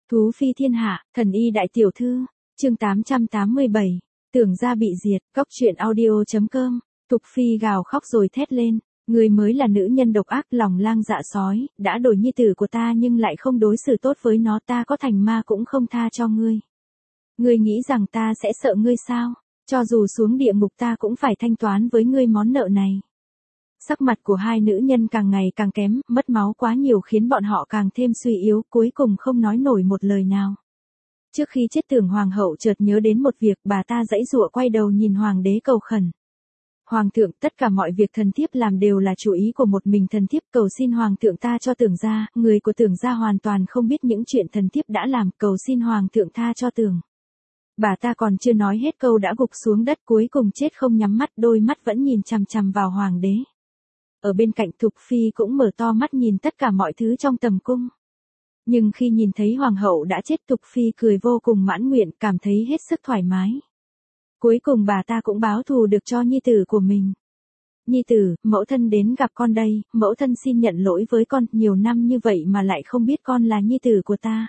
Thú phi thiên hạ, thần y đại tiểu thư, chương 887, tưởng gia bị diệt, góc truyện audio.com, Thục phi gào khóc rồi thét lên, người mới là nữ nhân độc ác lòng lang dạ sói, đã đổi nhi tử của ta nhưng lại không đối xử tốt với nó, ta có thành ma cũng không tha cho ngươi. Ngươi nghĩ rằng ta sẽ sợ ngươi sao, cho dù xuống địa ngục ta cũng phải thanh toán với ngươi món nợ này. Sắc mặt của hai nữ nhân càng ngày càng kém, mất máu quá nhiều khiến bọn họ càng thêm suy yếu, cuối cùng không nói nổi một lời nào. Trước khi chết Tưởng hoàng hậu chợt nhớ đến một việc, bà ta giãy giụa quay đầu nhìn hoàng đế cầu khẩn. Hoàng thượng, tất cả mọi việc thần thiếp làm đều là chủ ý của một mình thần thiếp, cầu xin hoàng thượng tha cho Tưởng gia, người của Tưởng gia hoàn toàn không biết những chuyện thần thiếp đã làm, cầu xin hoàng thượng tha cho Tưởng. Bà ta còn chưa nói hết câu đã gục xuống đất, cuối cùng chết không nhắm mắt, đôi mắt vẫn nhìn chằm chằm vào hoàng đế. Ở bên cạnh Thục phi cũng mở to mắt nhìn tất cả mọi thứ trong tầm cung. Nhưng khi nhìn thấy hoàng hậu đã chết, Thục phi cười vô cùng mãn nguyện, cảm thấy hết sức thoải mái. Cuối cùng bà ta cũng báo thù được cho nhi tử của mình. Nhi tử, mẫu thân đến gặp con đây, mẫu thân xin nhận lỗi với con, nhiều năm như vậy mà lại không biết con là nhi tử của ta.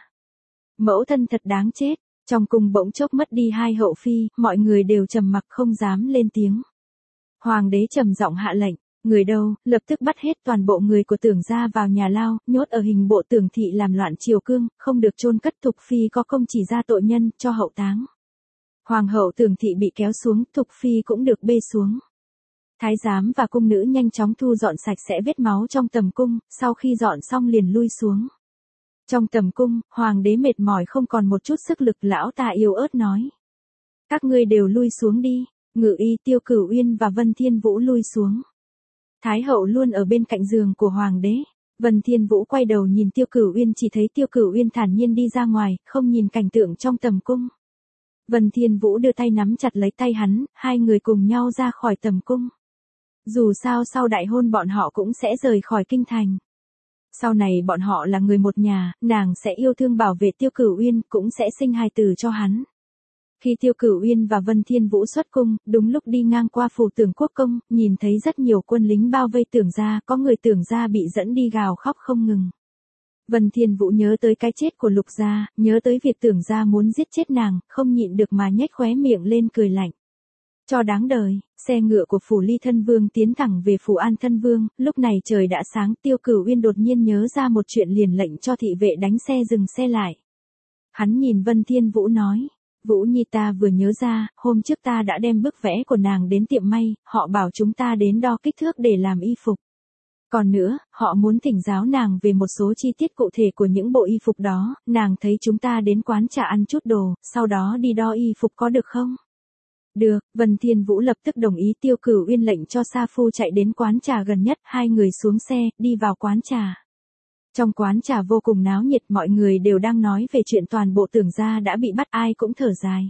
Mẫu thân thật đáng chết. Trong cung bỗng chốc mất đi hai hậu phi, mọi người đều trầm mặc không dám lên tiếng. Hoàng đế trầm giọng hạ lệnh, người đâu, lập tức bắt hết toàn bộ người của Tưởng gia vào nhà lao, nhốt ở hình bộ Tưởng thị làm loạn triều cương, không được chôn cất. Thục phi có công chỉ ra tội nhân, cho hậu táng. Hoàng hậu Tưởng thị bị kéo xuống, Thục phi cũng được bê xuống. Thái giám và cung nữ nhanh chóng thu dọn sạch sẽ vết máu trong tầm cung, sau khi dọn xong liền lui xuống. Trong tầm cung, hoàng đế mệt mỏi không còn một chút sức lực, lão ta yếu ớt nói. Các ngươi đều lui xuống đi, Ngự y, Tiêu Cửu Uyên và Vân Thiên Vũ lui xuống. Thái hậu luôn ở bên cạnh giường của hoàng đế. Vân Thiên Vũ quay đầu nhìn Tiêu Cửu Uyên, chỉ thấy Tiêu Cửu Uyên thản nhiên đi ra ngoài, không nhìn cảnh tượng trong tầm cung. Vân Thiên Vũ đưa tay nắm chặt lấy tay hắn, hai người cùng nhau ra khỏi tầm cung. Dù sao sau đại hôn bọn họ cũng sẽ rời khỏi kinh thành. Sau này bọn họ là người một nhà, nàng sẽ yêu thương bảo vệ Tiêu Cửu Uyên, cũng sẽ sinh hài tử cho hắn. Khi Tiêu Cửu Uyên và Vân Thiên Vũ xuất cung, đúng lúc đi ngang qua phủ Tưởng Quốc công, nhìn thấy rất nhiều quân lính bao vây Tưởng gia, có người Tưởng gia bị dẫn đi gào khóc không ngừng. Vân Thiên Vũ nhớ tới cái chết của Lục gia, nhớ tới việc Tưởng gia muốn giết chết nàng, không nhịn được mà nhếch khóe miệng lên cười lạnh. Cho đáng đời, xe ngựa của phủ Ly Thân Vương tiến thẳng về phủ An Thân Vương, lúc này trời đã sáng, Tiêu Cửu Uyên đột nhiên nhớ ra một chuyện liền lệnh cho thị vệ đánh xe dừng xe lại. Hắn nhìn Vân Thiên Vũ nói, Vũ Nhi, ta vừa nhớ ra, hôm trước ta đã đem bức vẽ của nàng đến tiệm may, họ bảo chúng ta đến đo kích thước để làm y phục. Còn nữa, họ muốn thỉnh giáo nàng về một số chi tiết cụ thể của những bộ y phục đó, nàng thấy chúng ta đến quán trà ăn chút đồ, sau đó đi đo y phục có được không? Được, Vân Thiên Vũ lập tức đồng ý. Tiêu Cửu Uyên lệnh cho sa phu chạy đến quán trà gần nhất, hai người xuống xe, đi vào quán trà. Trong quán trà vô cùng náo nhiệt, mọi người đều đang nói về chuyện toàn bộ Tưởng gia đã bị bắt, ai cũng thở dài.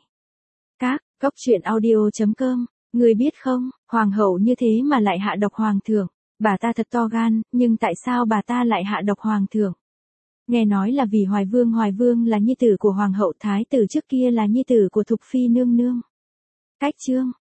Góc truyện audio.com, người biết không, hoàng hậu như thế mà lại hạ độc hoàng thượng, bà ta thật to gan, nhưng tại sao bà ta lại hạ độc hoàng thượng? Nghe nói là vì Hoài Vương là nhi tử của hoàng hậu, thái tử trước kia là nhi tử của Thục phi nương nương. Cách chương